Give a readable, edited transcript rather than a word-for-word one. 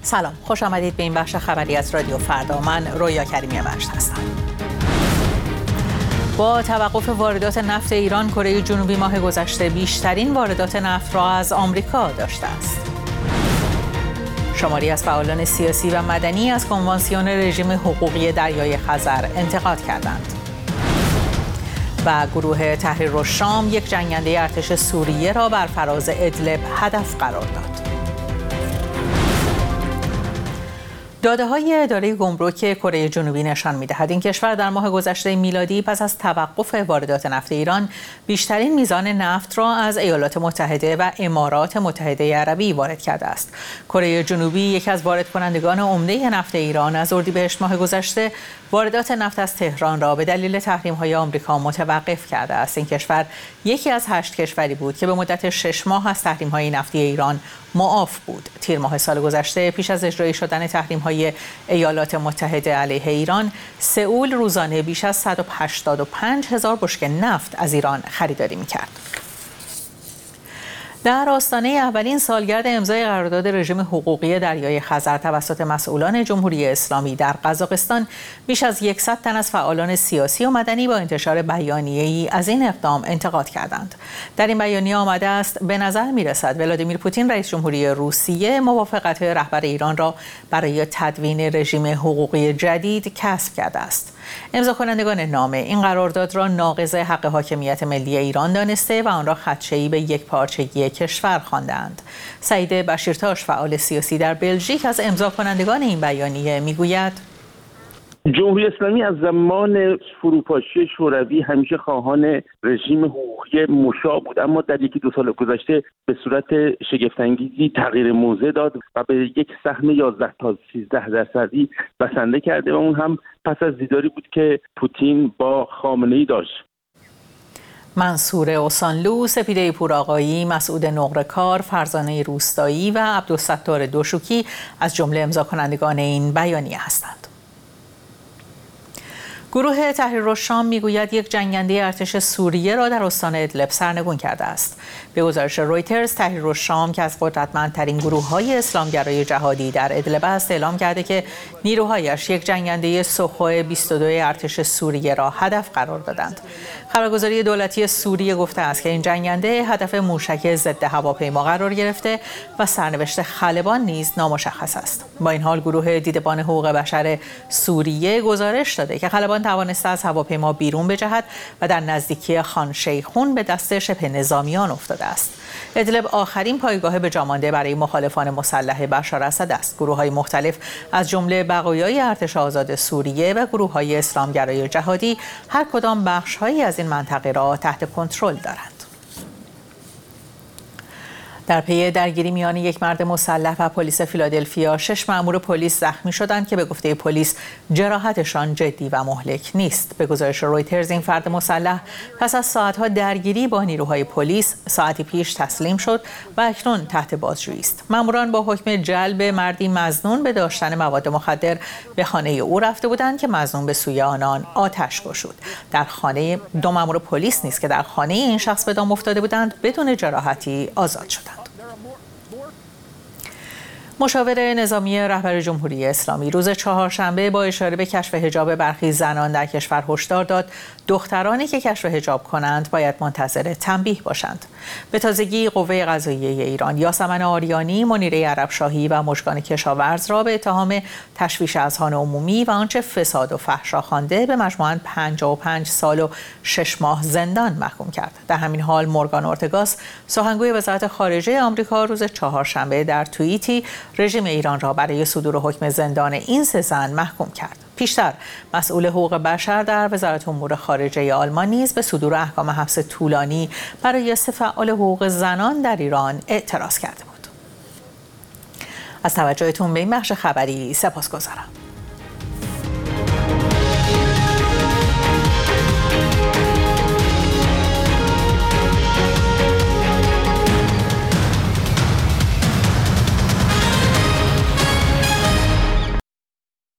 سلام، خوش آمدید به این بخش خبری از رادیو فردا. من رویا کریمی مجد هستم. با توقف واردات نفت ایران، کره جنوبی ماه گذشته بیشترین واردات نفت را از آمریکا داشته است. شماری از فعالان سیاسی و مدنی از کنوانسیون رژیم حقوقی دریای خزر انتقاد کردند. و گروه تحریر الشام یک جنگنده ارتش سوریه را بر فراز ادلب هدف قرار داد. داده‌های اداره گمرک کره جنوبی نشان می‌دهد این کشور در ماه گذشته میلادی پس از توقف واردات نفت ایران بیشترین میزان نفت را از ایالات متحده و امارات متحده عربی وارد کرده است. کره جنوبی یکی از وارد کنندگان عمده نفت ایران از اردیبهشت ماه گذشته واردات نفت از تهران را به دلیل تحریم‌های آمریکا متوقف کرده است. این کشور یکی از 8 کشوری بود که به مدت 6 ماه از تحریم‌های نفتی ایران معاف بود. تیر ماه سال گذشته پیش از اجرایی شدن تحریم‌های ایالات متحده علیه ایران، سئول روزانه بیش از 185,000 بشکه نفت از ایران خریداری می‌کرد. در آستانه اولین سالگرد امضای قرارداد رژیم حقوقی دریای خزر توسط مسئولان جمهوری اسلامی در قزاقستان، بیش از 100 تن از فعالان سیاسی و مدنی با انتشار بیانیه‌ای از این اقدام انتقاد کردند. در این بیانیه آمده است به نظر می‌رسد ولادیمیر پوتین رئیس جمهوری روسیه موافقت رهبر ایران را برای تدوین رژیم حقوقی جدید کسب کرده است. امضا کنندگان نامه این قرارداد را ناقض حق حاکمیت ملی ایران دانسته و آن را خدشه‌ای به یکپارچگی کشور خواندند. سعید بشیرتاش، فعال سیاسی در بلژیک، از امضا کنندگان این بیانیه میگوید: جمهوری اسلامی از زمان فروپاشی شوروی همیشه خواهان رژیم حقوقی مشابه بود، اما در 1-2 سال گذشته به صورت شگفت‌انگیزی تغییر موضع داد و به یک سهم 11 تا 13% بسنده کرده و اون هم پس از دیداری بود که پوتین با خامنه‌ای داشت. منصور اوسانلو، سپیده پوراقایی، مسعود نقره‌کار، فرزانه روستایی و عبدالستار دوشوکی از جمله امضا کنندگان این بیانیه هستند. گروه تحریر الشام میگوید یک جنگنده ارتش سوریه را در استان ادلب سرنگون کرده است. به گزارش رویترز، تحریر الشام که از قدرتمندترین گروه‌های اسلامگرای جهادی در ادلب است، اعلام کرده که نیروهایش یک جنگنده سوخوی 22 ارتش سوریه را هدف قرار دادند. خبرگزاری دولتی سوریه گفته است که این جنگنده هدف موشک ضد هواپیما قرار گرفته و سرنوشت خلبان نیز نامشخص است. با این حال گروه دیدبان حقوق بشر سوریه گزارش داده که خلبان توانسته از هواپیما بیرون بجهد و در نزدیکی خان شیخون به دست شبه نظامیان افتاده است. ادلب آخرین پایگاه به جا مانده برای مخالفان مسلح بشار اسد است. گروه‌های مختلف از جمله بقایای ارتش آزاد سوریه و گروه‌های اسلامگرای جهادی هر کدام بخش‌هایی از این منطقه را تحت کنترل دارند. در پی درگیری میان یک مرد مسلح و پلیس فیلادلفیا، 6 مأمور پلیس زخمی شدند که به گفته پلیس جراحتشان جدی و مهلک نیست. به گزارش رویترز، این فرد مسلح پس از ساعت‌ها درگیری با نیروهای پلیس ساعتی پیش تسلیم شد و اکنون تحت بازجویی است. مأموران با حکم جلب مردی مظنون به داشتن مواد مخدر به خانه او رفته بودند که مظنون به سوی آنان آتش گشود. در خانه 2 مأمور پلیس نیز که در خانه این شخص به دام افتاده بودند بدون جراحتی آزاد شدند. مشاور نظامی رهبر جمهوری اسلامی روز چهارشنبه با اشاره به کشف حجاب برخی زنان در کشور هشدار داد دخترانی که کشف حجاب کنند باید منتظر تنبیه باشند. به تازگی قوه قضاییه ایران یاسمن آریانی، منیره عربشاهی و مژگان کشاورز را به اتهام تشویش اذهان عمومی و آنچه فساد و فحشا خوانده به مجموعاً 55 سال و 6 ماه زندان محکوم کرد. در همین حال مورگان اورتگاس، سخنگوی وزارت خارجه آمریکا، روز چهارشنبه در توییتی رژیم ایران را برای صدور حکم زندان این 3 زن محکوم کرد. پیشتر مسئول حقوق بشر در وزارت امور خارجه آلمان نیز به صدور احکام حبس طولانی برای 3 فعال حقوق زنان در ایران اعتراض کرده بود. از توجهتون به این بخش خبری سپاسگزارم.